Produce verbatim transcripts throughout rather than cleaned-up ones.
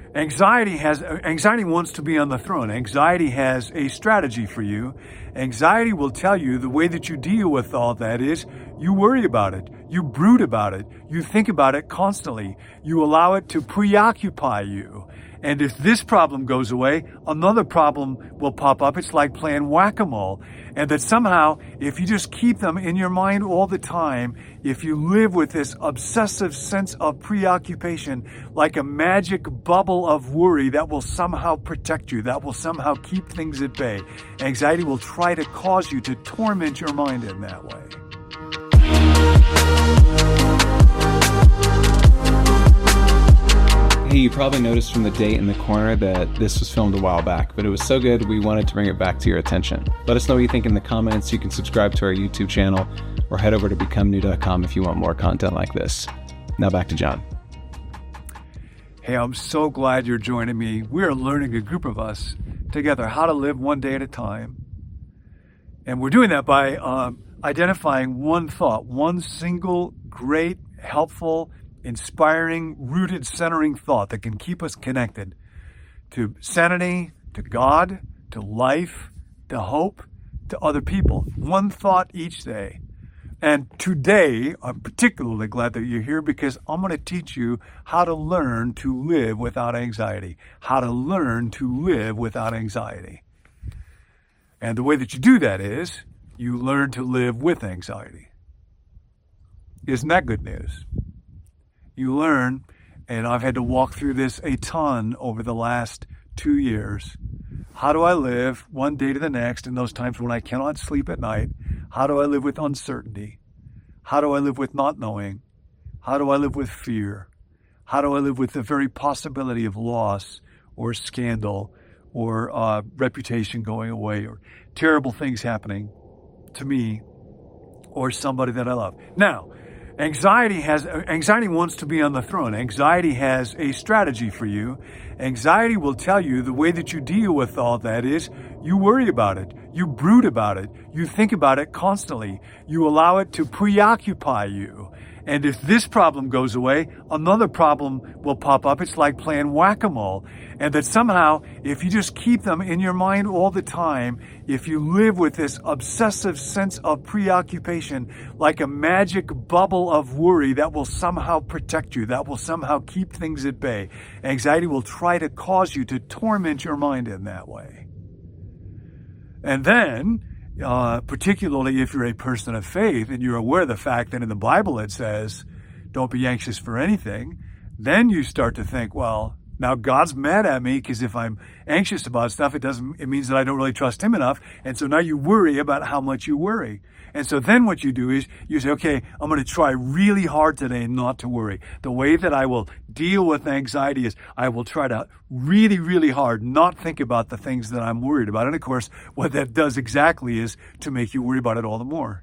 Anxiety has anxiety wants to be on the throne. Anxiety has a strategy for you. Anxiety will tell you the way that you deal with all that is you worry about it. You brood about it. You think about it constantly. You allow it to preoccupy you. And if this problem goes away, another problem will pop up. It's like playing whack-a-mole. And that somehow, if you just keep them in your mind all the time, if you live with this obsessive sense of preoccupation, like a magic bubble of worry that will somehow protect you, that will somehow keep things at bay, anxiety will try to cause you to torment your mind in that way. Hey, you probably noticed from the date in the corner that this was filmed a while back, but it was so good we wanted to bring it back to your attention. Let us know what you think in the comments. You can subscribe to our YouTube channel or head over to become new dot com if you want more content like this. Now back to John. Hey, I'm so glad you're joining me. We're learning, a group of us together, how to live one day at a time. And we're doing that by um, identifying one thought, one single great, helpful, inspiring, rooted, centering thought that can keep us connected to sanity, to God, to life, to hope, to other people. One thought each day. And today, I'm particularly glad that you're here because I'm going to teach you how to learn to live without anxiety. How to learn to live without anxiety. And the way that you do that is you learn to live with anxiety. Isn't that good news? You learn, and I've had to walk through this a ton over the last two years. How do I live one day to the next in those times when I cannot sleep at night? How do I live with uncertainty? How do I live with not knowing? How do I live with fear? How do I live with the very possibility of loss or scandal or uh, reputation going away or terrible things happening to me or somebody that I love? Now, Anxiety has anxiety wants to be on the throne. Anxiety has a strategy for you. Anxiety will tell you the way that you deal with all that is you worry about it. You brood about it. You think about it constantly. You allow it to preoccupy you. And if this problem goes away, another problem will pop up. It's like playing whack-a-mole. And that somehow, if you just keep them in your mind all the time, if you live with this obsessive sense of preoccupation, like a magic bubble of worry that will somehow protect you, that will somehow keep things at bay, anxiety will try to cause you to torment your mind in that way. And then, Uh, particularly if you're a person of faith and you're aware of the fact that in the Bible it says, don't be anxious for anything, then you start to think, well, now God's mad at me because if I'm anxious about stuff, it doesn't, it means that I don't really trust him enough. And so now you worry about how much you worry. And so then what you do is you say, okay, I'm going to try really hard today not to worry. The way that I will deal with anxiety is I will try to really, really hard not think about the things that I'm worried about. And of course, what that does exactly is to make you worry about it all the more.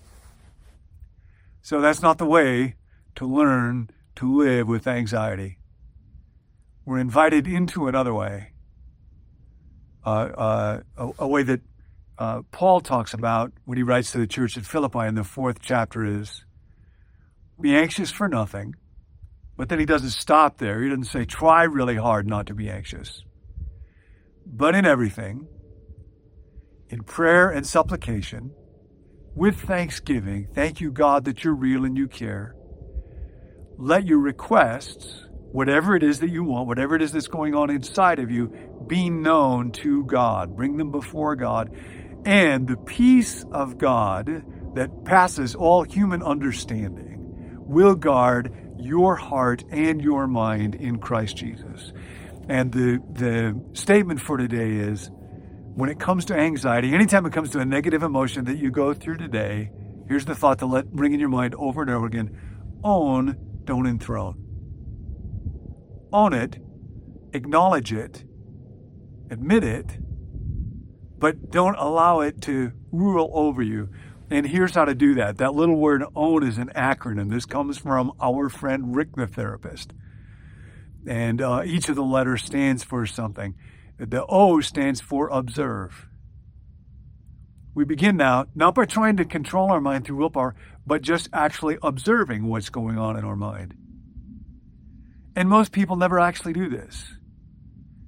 So that's not the way to learn to live with anxiety. We're invited into another way, uh, uh, a, a way that uh, Paul talks about when he writes to the church at Philippi in the fourth chapter is, be anxious for nothing. But then he doesn't stop there. He doesn't say, try really hard not to be anxious. But in everything, in prayer and supplication, with thanksgiving, thank you, God, that you're real and you care. Let your requests, whatever it is that you want, whatever it is that's going on inside of you, be known to God. Bring them before God. And the peace of God that passes all human understanding will guard your heart and your mind in Christ Jesus. And the, the statement for today is, when it comes to anxiety, anytime it comes to a negative emotion that you go through today, here's the thought to let ring in your mind over and over again. Own, don't enthrone. Own it, acknowledge it, admit it, but don't allow it to rule over you. And here's how to do that. That little word own is an acronym. This comes from our friend Rick the therapist. And uh, each of the letters stands for something. The O stands for observe. We begin now, not by trying to control our mind through willpower, but just actually observing what's going on in our mind. And most people never actually do this.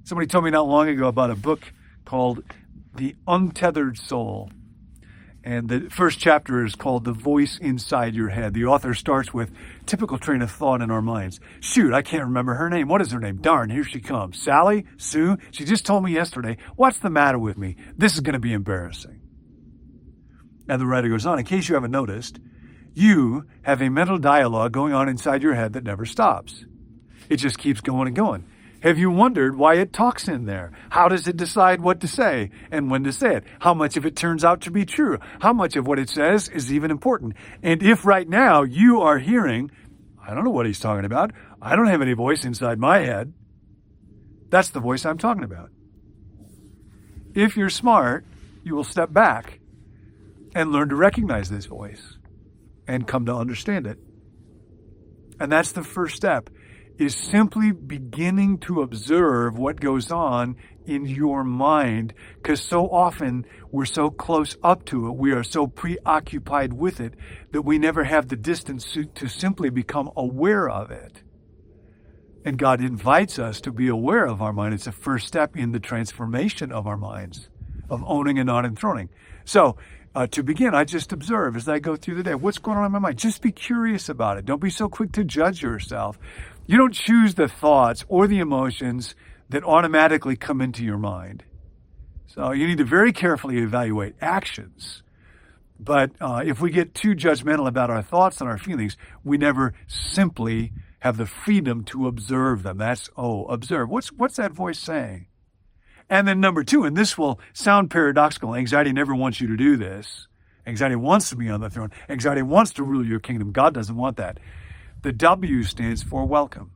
Somebody told me not long ago about a book called The Untethered Soul. And the first chapter is called The Voice Inside Your Head. The author starts with typical train of thought in our minds. Shoot, I can't remember her name. What is her name? Darn, here she comes. Sally? Sue? She just told me yesterday. What's the matter with me? This is going to be embarrassing. And the writer goes on, in case you haven't noticed, you have a mental dialogue going on inside your head that never stops. It just keeps going and going. Have you wondered why it talks in there? How does it decide what to say and when to say it? How much of it turns out to be true? How much of what it says is even important? And if right now you are hearing, I don't know what he's talking about. I don't have any voice inside my head. That's the voice I'm talking about. If you're smart, you will step back and learn to recognize this voice and come to understand it. And that's the first step, is simply beginning to observe what goes on in your mind, because so often we're so close up to it, we are so preoccupied with it, that we never have the distance to, to simply become aware of it. And God invites us to be aware of our mind. It's the first step in the transformation of our minds, of owning and not enthroning. So, Uh, to begin, I just observe as I go through the day. What's going on in my mind? Just be curious about it. Don't be so quick to judge yourself. You don't choose the thoughts or the emotions that automatically come into your mind. So you need to very carefully evaluate actions. But uh, if we get too judgmental about our thoughts and our feelings, we never simply have the freedom to observe them. That's, oh, observe. What's, what's that voice saying? And then number two, and this will sound paradoxical, anxiety never wants you to do this. Anxiety wants to be on the throne. Anxiety wants to rule your kingdom. God doesn't want that. The W stands for welcome.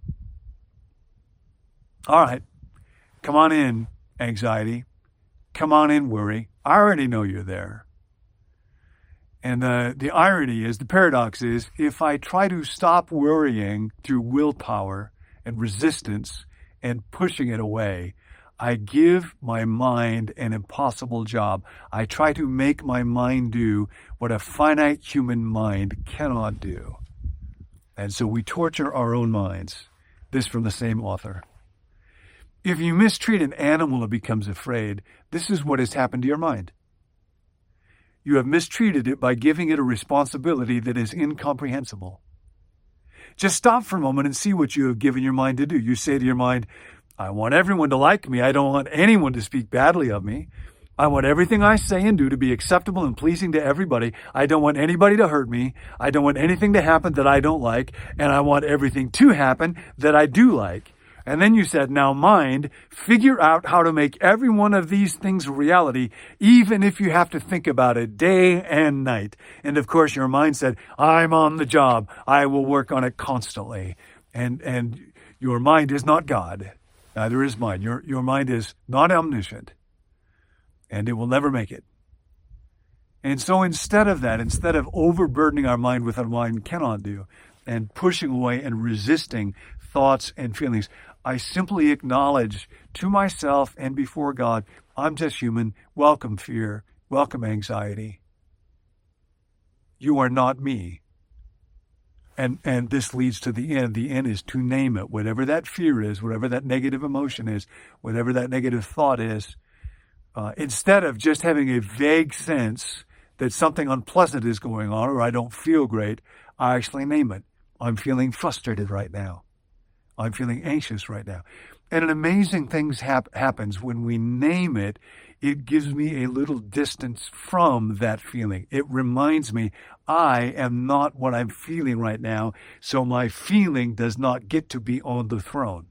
All right, come on in, anxiety. Come on in, worry. I already know you're there. And the, the irony is, the paradox is, if I try to stop worrying through willpower and resistance and pushing it away, I give my mind an impossible job. I try to make my mind do what a finite human mind cannot do. And so we torture our own minds. This from the same author. If you mistreat an animal, it becomes afraid. This is what has happened to your mind. You have mistreated it by giving it a responsibility that is incomprehensible. Just stop for a moment and see what you have given your mind to do. You say to your mind, I want everyone to like me. I don't want anyone to speak badly of me. I want everything I say and do to be acceptable and pleasing to everybody. I don't want anybody to hurt me. I don't want anything to happen that I don't like. And I want everything to happen that I do like. And then you said, now mind, figure out how to make every one of these things a reality, even if you have to think about it day and night. And of course, your mind said, I'm on the job. I will work on it constantly. And, and your mind is not God. Neither is mine. Your, your mind is not omniscient, and it will never make it. And so instead of that, instead of overburdening our mind with what our mind cannot do, and pushing away and resisting thoughts and feelings, I simply acknowledge to myself and before God, I'm just human. Welcome fear. Welcome anxiety. You are not me. And and this leads to the end. The end is to name it. Whatever that fear is, whatever that negative emotion is, whatever that negative thought is, uh, instead of just having a vague sense that something unpleasant is going on or I don't feel great, I actually name it. I'm feeling frustrated right now. I'm feeling anxious right now. And an amazing thing hap- happens when we name it. It gives me a little distance from that feeling. It reminds me I am not what I'm feeling right now, so my feeling does not get to be on the throne.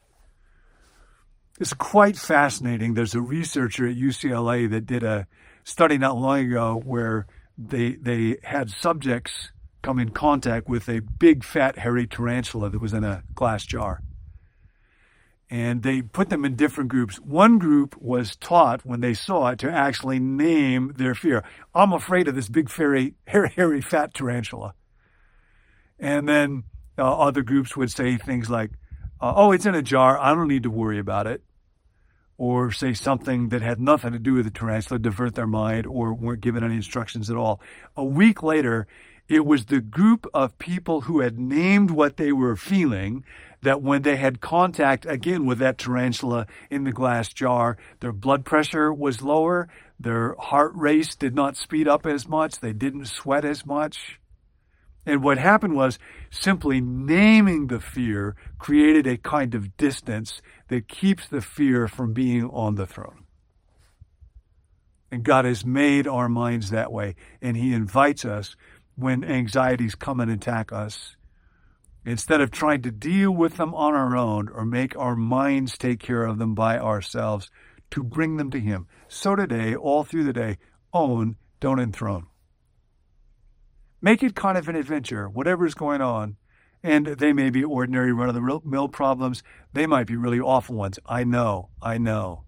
It's quite fascinating. There's a researcher at U C L A that did a study not long ago where they they had subjects come in contact with a big, fat, hairy tarantula that was in a glass jar. And they put them in different groups. One group was taught, when they saw it, to actually name their fear. I'm afraid of this big, fairy, hairy, hairy, fat tarantula. And then uh, other groups would say things like, uh, oh, it's in a jar. I don't need to worry about it. Or say something that had nothing to do with the tarantula, divert their mind, or weren't given any instructions at all. A week later, It was the group of people who had named what they were feeling, that when they had contact again with that tarantula in the glass jar, their blood pressure was lower, their heart rate did not speed up as much, they didn't sweat as much. And what happened was simply naming the fear created a kind of distance that keeps the fear from being on the throne. And God has made our minds that way. And he invites us, when anxieties come and attack us, instead of trying to deal with them on our own or make our minds take care of them by ourselves, to bring them to him. So today, all through the day, own, don't enthrone. Make it kind of an adventure, whatever's going on. And they may be ordinary run-of-the-mill problems. They might be really awful ones. I know, I know.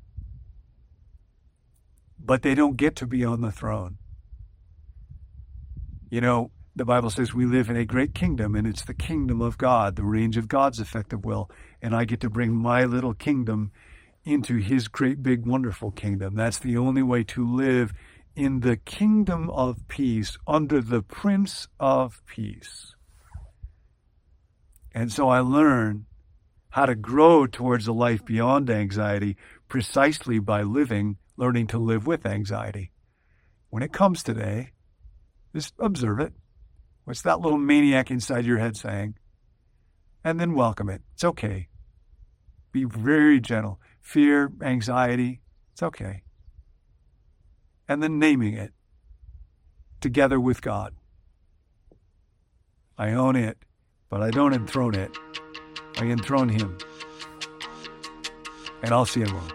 But they don't get to be on the throne. You know, the Bible says we live in a great kingdom, and it's the kingdom of God, the range of God's effective will. And I get to bring my little kingdom into his great, big, wonderful kingdom. That's the only way to live in the kingdom of peace under the Prince of Peace. And so I learn how to grow towards a life beyond anxiety precisely by living, learning to live with anxiety. When it comes today, just observe it. What's that little maniac inside your head saying? And then welcome it. It's okay. Be very gentle. Fear, anxiety, it's okay. And then naming it together with God. I own it, but I don't enthrone it. I enthrone him. And I'll see you tomorrow.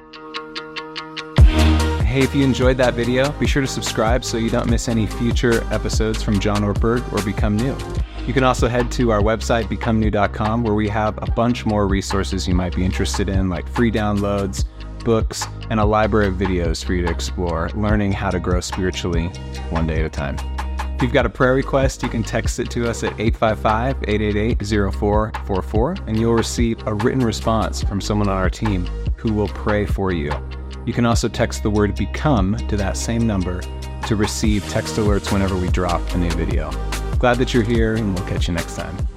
Hey, if you enjoyed that video, be sure to subscribe so you don't miss any future episodes from John Ortberg or Become New. You can also head to our website, become new dot com, where we have a bunch more resources you might be interested in, like free downloads, books, and a library of videos for you to explore, learning how to grow spiritually one day at a time. If you've got a prayer request, you can text it to us at eight five five, eight eight eight, zero four four four, and you'll receive a written response from someone on our team who will pray for you. You can also text the word BECOME to that same number to receive text alerts whenever we drop a new video. Glad that you're here, and we'll catch you next time.